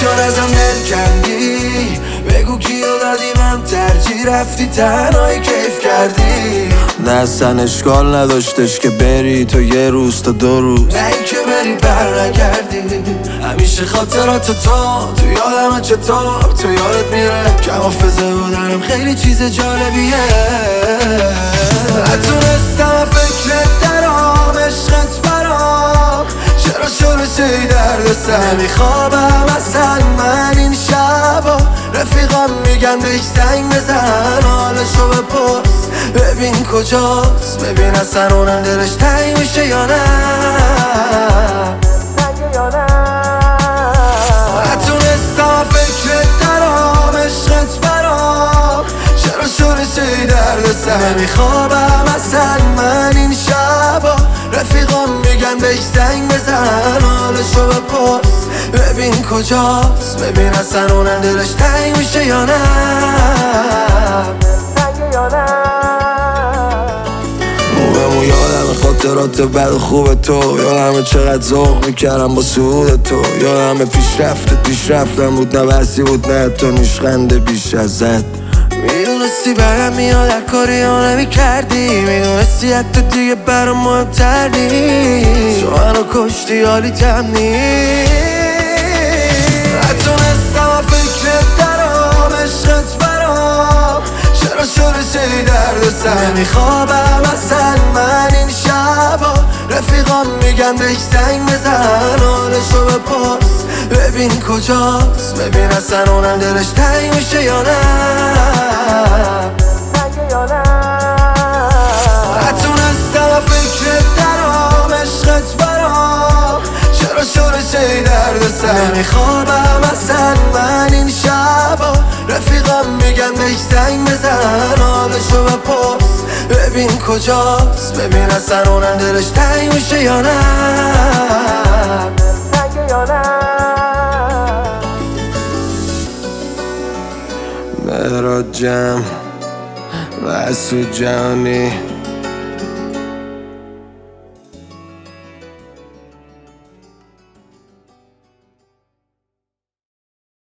چون ازم دل کندی، بگو کیو دادی من ترجیح رفتی تنهایی کیف کردی. نه اصلا اشکال نداشتش که بری تو یه روز تا 2 روز، نه این که بری بر نگردی. همیشه خاطرات تو یادم چطور تو یادت میره که حافظه بودنم خیلی چیز جالبیه. نتونستم فکرت درام عشقت برام، چرا شروع شدی درد سر نمیخوابم اصلا من این شبا. رفیقام میگن بهش زنگ بزن حالشو بپرس ببین کجاست، ببین اصلا اونم دلش تنگ میشه یا نه. نتونستم فکرت درام عشقت برام، چرا شروع شدی درد سر نمیخوابم اصلا من این شبا. رفیقام میگن بهش زنگ بزن حالشو بپرس ببین کجاست، ببین اصلا اونم دلش تنگ میشه یا نه. موبمو یادم خاطرات بد و خوب تو، یادم چقدر ذوق میکردم با سعود تو، یادم پیشرفتم بود نه بسی بود نه تو نیشخنده بیش ازت. میدونستی برم میاد هر کاری ها نمیکردی، میدونستی حتی دیگه برام مهمتر نیست، تو منو کشتی حالیتم نیست. نتونستم فکرت درام عشقت برام، چرا شروع شدی درد سر نمیخوابم اصلا من این شبا. رفیقام میگن بهش زنگ بزن حالشو بپرس ببین کجاست، ببین اصلا اونم دلش تنگ میشه یا نه. نتونستم فکرت درام عشقت برام، چرا شروع شدی درد سر نمیخوابم اصلا من این شبا. رفیقام میگن بهش زنگ بزن حالشو بپرس ببین کجاست، ببین اصلا اونم دلش تنگ میشه یا نه. مهراد جمع مسعود جهانی